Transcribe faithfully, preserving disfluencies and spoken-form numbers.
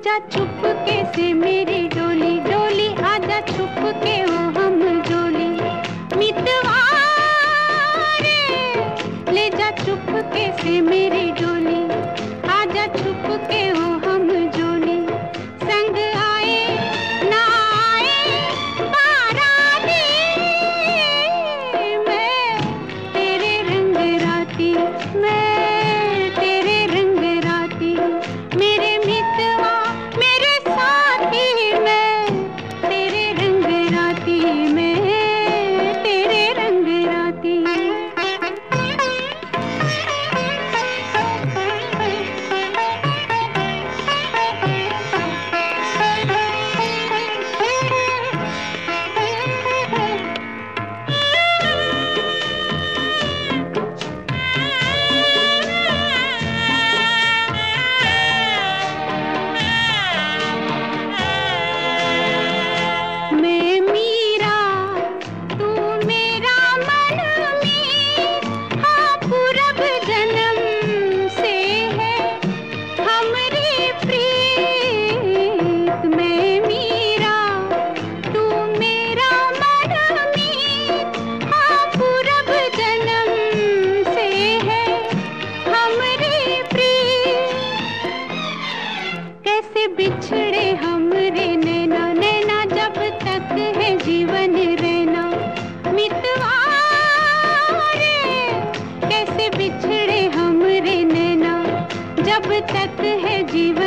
जा चुपके से मेरी डोली, डोली आजा छुपके ओ हम जोली। मितवा रे ले जा चुपके से मेरी डोली, आजा छुपके ओ हम जोली। संग आए ना आए बाराती, मैं तेरे रंग राती, मैं तेरे रंग राती। मेरे मितवा मेरे साथी, मैं तेरे रंग राती, मैं तेरे रंग राती। मैं मीरा तू मेरा मनमीत, हाँ पूरब जन्म से है हमरी प्रीत। मैं मीरा तू मेरा मनमीत, हाँ पूरब जन्म से है हमरी प्रीत। कैसे बिछड़े हमरे नैना, नैना जब तक है जीवन रहना। मितवा रे कैसे बिछड़े हमरे नैना, जब तक है जीवन